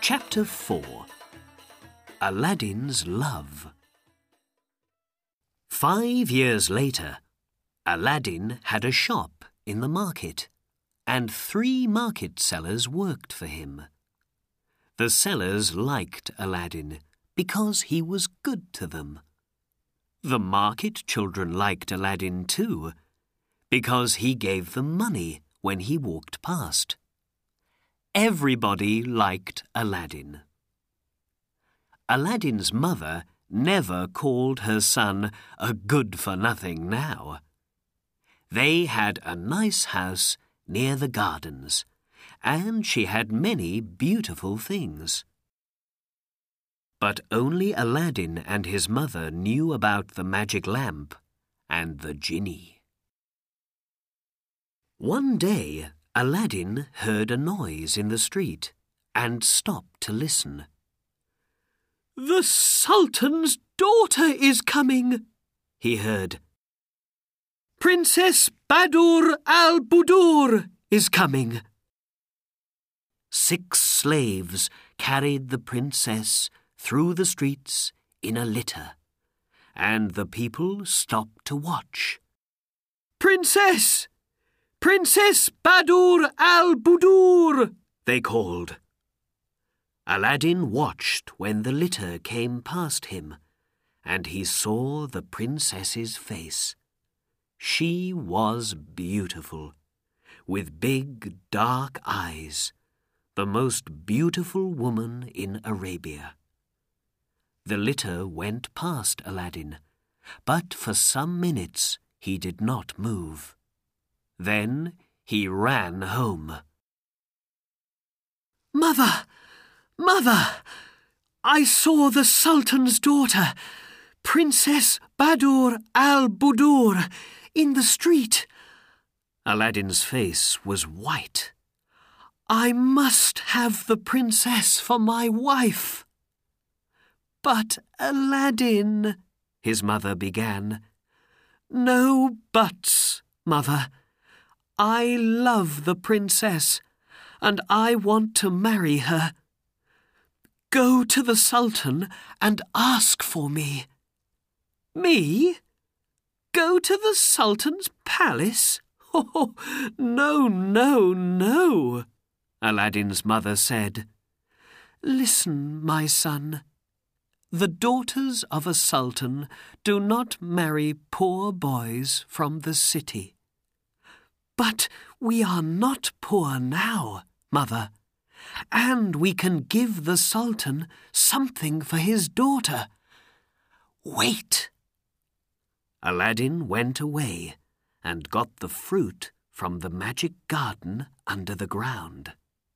Chapter 4. Aladdin's Love. 5 years later, Aladdin had a shop in the market, and 3 market sellers worked for him. The sellers liked Aladdin because he was good to them. The market children liked Aladdin too, because he gave them money when he walked past. Everybody liked Aladdin. Aladdin's mother never called her son a good-for-nothing now. They had a nice house near the gardens, and she had many beautiful things. But only Aladdin and his mother knew about the magic lamp and the genie. One day, Aladdin heard a noise in the street and stopped to listen. "The Sultan's daughter is coming," he heard. "Princess Badur al-Budur is coming." 6 slaves carried the princess through the streets in a litter, and the people stopped to watch. "Princess! Princess Badur al-Budur!" they called. Aladdin watched when the litter came past him, and he saw the princess's face. She was beautiful, with big, dark eyes, the most beautiful woman in Arabia. The litter went past Aladdin, but for some minutes he did not move. Then he ran home. "Mother! Mother! I saw the Sultan's daughter, Princess Badur al-Budur, in the street." Aladdin's face was white. "I must have the princess for my wife." "But Aladdin," his mother began. "No buts, Mother. I love the princess, and I want to marry her. Go to the Sultan and ask for me." "Me? Go to the Sultan's palace? Oh, no, no, no," Aladdin's mother said. "Listen, my son. The daughters of a sultan do not marry poor boys from the city. But we are not poor now, Mother, and we can give the Sultan something for his daughter. Wait." Aladdin went away and got the fruit from the magic garden under the ground.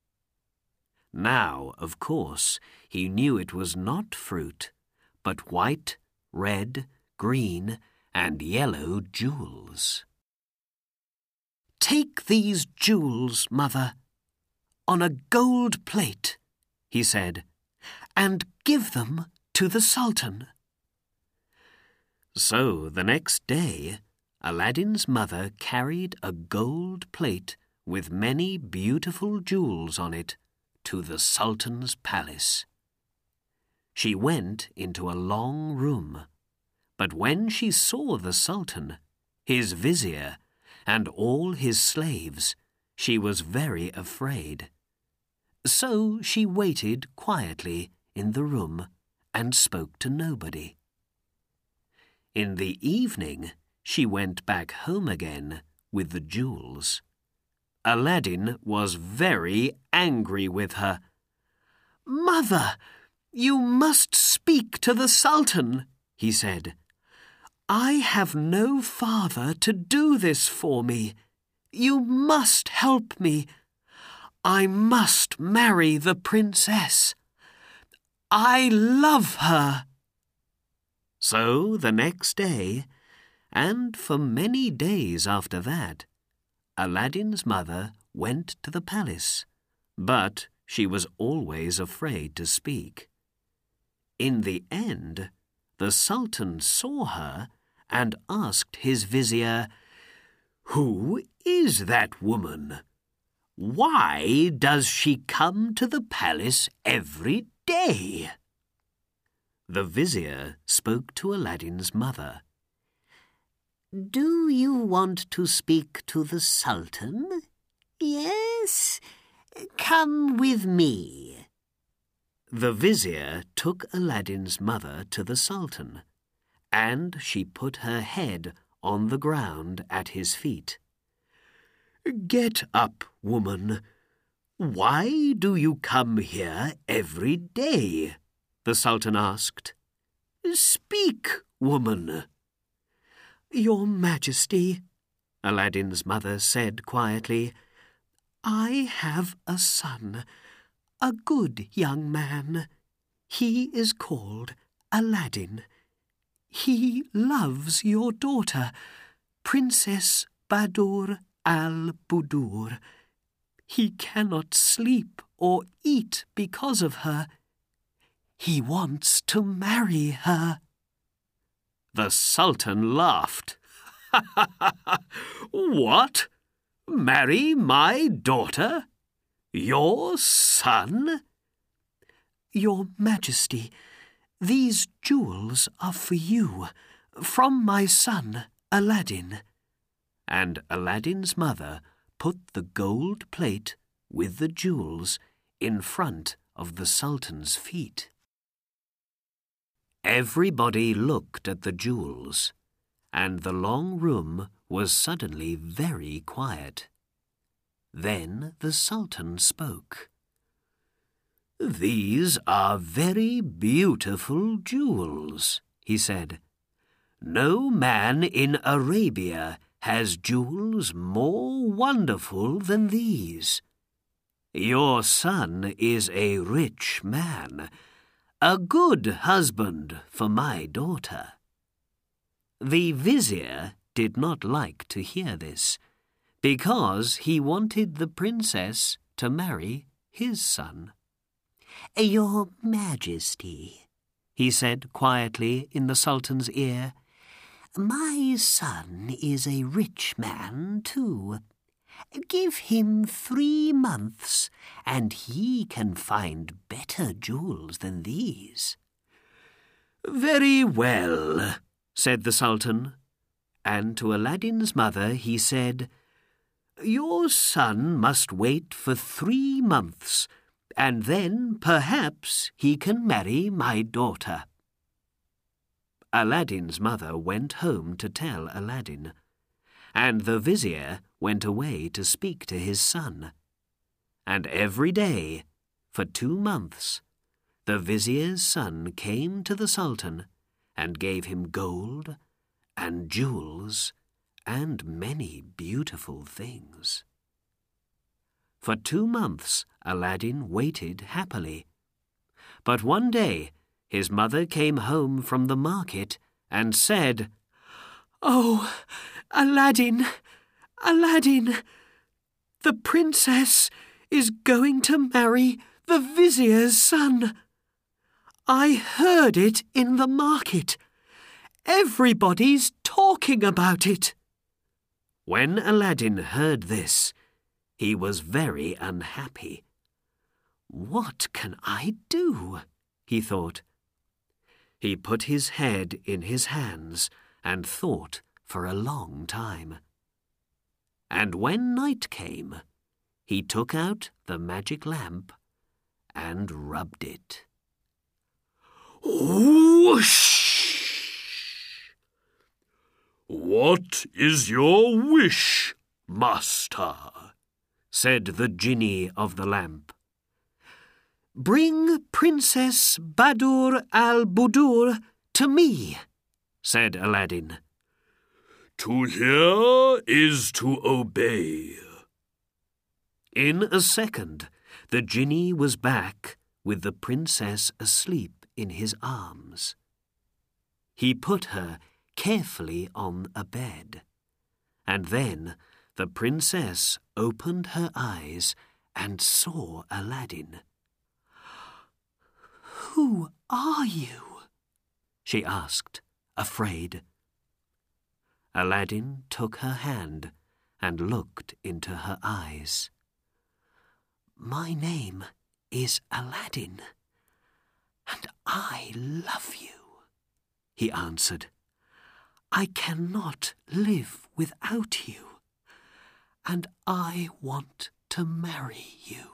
Now, of course, he knew it was not fruit, but white, red, green, and yellow jewels. "Take these jewels, Mother, on a gold plate," he said, "and give them to the Sultan." So the next day, Aladdin's mother carried a gold plate with many beautiful jewels on it to the Sultan's palace. She went into a long room, but when she saw the Sultan, his vizier, and all his slaves, she was very afraid. So she waited quietly in the room and spoke to nobody. In the evening, she went back home again with the jewels. Aladdin was very angry with her. "Mother, you must speak to the Sultan," he said. "I have no father to do this for me. You must help me. I must marry the princess. I love her." So the next day, and for many days after that, Aladdin's mother went to the palace, but she was always afraid to speak. In the end, the Sultan saw her and asked his vizier, "Who is that woman? Why does she come to the palace every day? The vizier spoke to Aladdin's mother. Do you want to speak to the Sultan? Yes, come with me. The vizier took Aladdin's mother to the Sultan, and she put her head on the ground at his feet. Get up, woman. Why do you come here every day? The Sultan asked. Speak, woman. Your Majesty, Aladdin's mother said quietly, I have a son, a good young man. He is called Aladdin. He loves your daughter, Princess Badur al-Budur. He cannot sleep or eat because of her. He wants to marry her. The Sultan laughed. What? Marry my daughter? Your son? Your Majesty, these jewels are for you, from my son Aladdin. And Aladdin's mother put the gold plate with the jewels in front of the Sultan's feet. Everybody looked at the jewels, and the long room was suddenly very quiet. Then the Sultan spoke. These are very beautiful jewels, he said. No man in Arabia has jewels more wonderful than these. Your son is a rich man, a good husband for my daughter. The vizier did not like to hear this, because he wanted the princess to marry his son. Your Majesty, he said quietly in the Sultan's ear, my son is a rich man too. Give him 3 months, and he can find better jewels than these. Very well, said the Sultan, and to Aladdin's mother he said, Your son must wait for 3 months, and then perhaps he can marry my daughter. Aladdin's mother went home to tell Aladdin, and the vizier went away to speak to his son. And every day, for 2 months, the vizier's son came to the Sultan and gave him gold and jewels and many beautiful things. For 2 months, Aladdin waited happily. But one day, his mother came home from the market and said, Oh, Aladdin, Aladdin, the princess is going to marry the vizier's son. I heard it in the market. Everybody's talking about it. When Aladdin heard this, he was very unhappy. What can I do? He thought. He put his head in his hands and thought for a long time. And when night came, he took out the magic lamp and rubbed it. Whoosh! What is your wish, master? Said the genie of the lamp. Bring Princess Badur al-Budur to me, said Aladdin. To hear is to obey. In a second, the genie was back with the princess asleep in his arms. He put her carefully on a bed, and then the princess opened her eyes and saw Aladdin. Who are you? She asked, afraid. Aladdin took her hand and looked into her eyes. My name is Aladdin, and I love you," he answered. "I cannot live without you, and I want to marry you."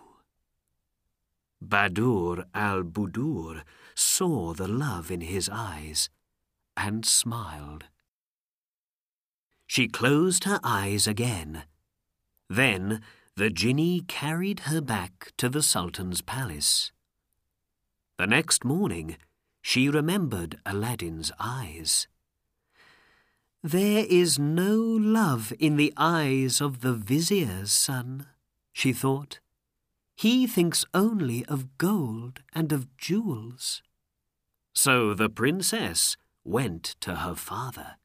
Badur al-Budur saw the love in his eyes and smiled. She closed her eyes again. Then the genie carried her back to the Sultan's palace. The next morning, she remembered Aladdin's eyes. "There is no love in the eyes of the vizier's son," she thought. "He thinks only of gold and of jewels." So the princess went to her father.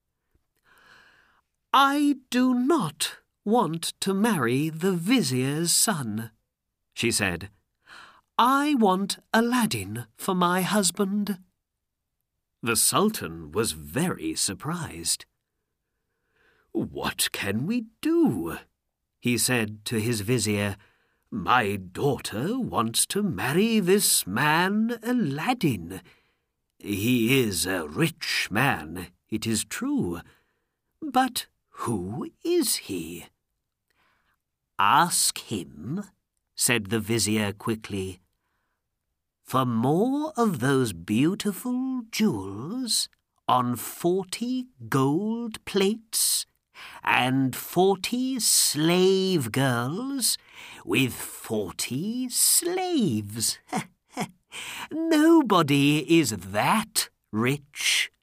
"I do not want to marry the vizier's son," she said. "I want Aladdin for my husband." The Sultan was very surprised. "What can we do?" he said to his vizier. "My daughter wants to marry this man Aladdin. He is a rich man, it is true, but who is he?" "Ask him," said the vizier quickly, "for more of those beautiful jewels on 40 gold plates and 40 slave girls with 40 slaves. Nobody is that rich."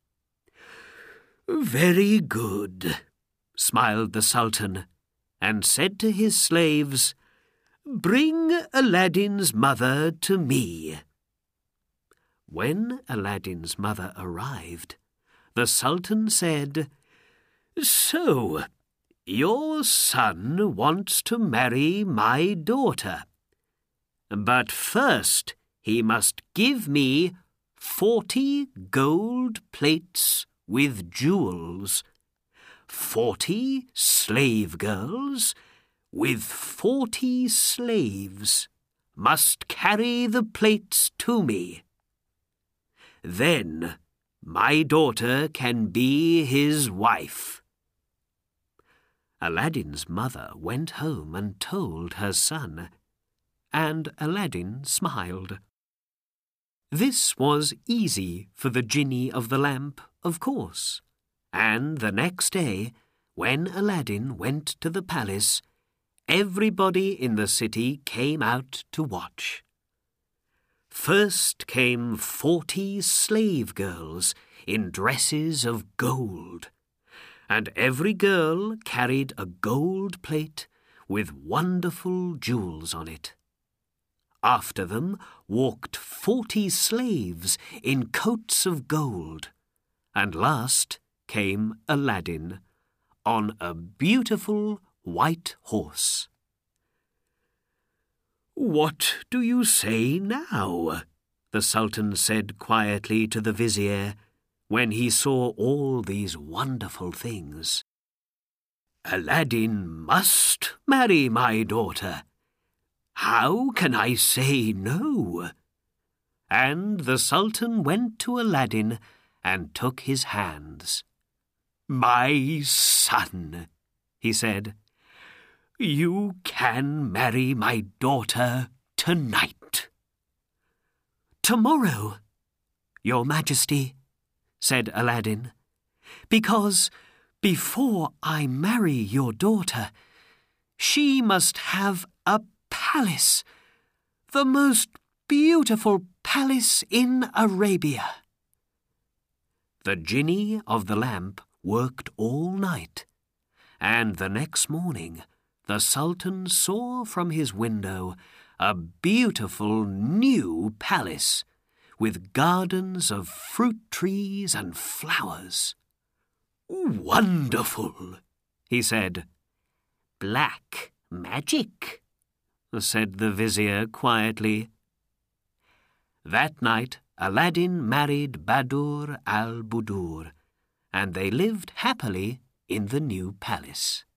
"Very good," smiled the Sultan, and said to his slaves, "Bring Aladdin's mother to me." When Aladdin's mother arrived, the Sultan said, "So, your son wants to marry my daughter. But first he must give me 40 gold plates with jewels, 40 slave girls with 40 slaves must carry the plates to me. Then my daughter can be his wife." Aladdin's mother went home and told her son, and Aladdin smiled. This was easy for the genie of the lamp, of course, and the next day, when Aladdin went to the palace, everybody in the city came out to watch. First came 40 slave girls in dresses of gold, and every girl carried a gold plate with wonderful jewels on it. After them walked 40 slaves in coats of gold, and last came Aladdin on a beautiful white horse. "What do you say now?" the Sultan said quietly to the vizier when he saw all these wonderful things. "Aladdin must marry my daughter. How can I say no?" And the Sultan went to Aladdin and took his hands. "My son," he said, "you can marry my daughter tonight." "Tomorrow, Your Majesty," said Aladdin, "because before I marry your daughter, she must have a palace, the most beautiful palace in Arabia." The genie of the lamp worked all night, and the next morning the Sultan saw from his window a beautiful new palace with gardens of fruit trees and flowers. "Wonderful," he said. "Black magic," said the vizier quietly. That night Aladdin married Badur al-Budur, and they lived happily in the new palace.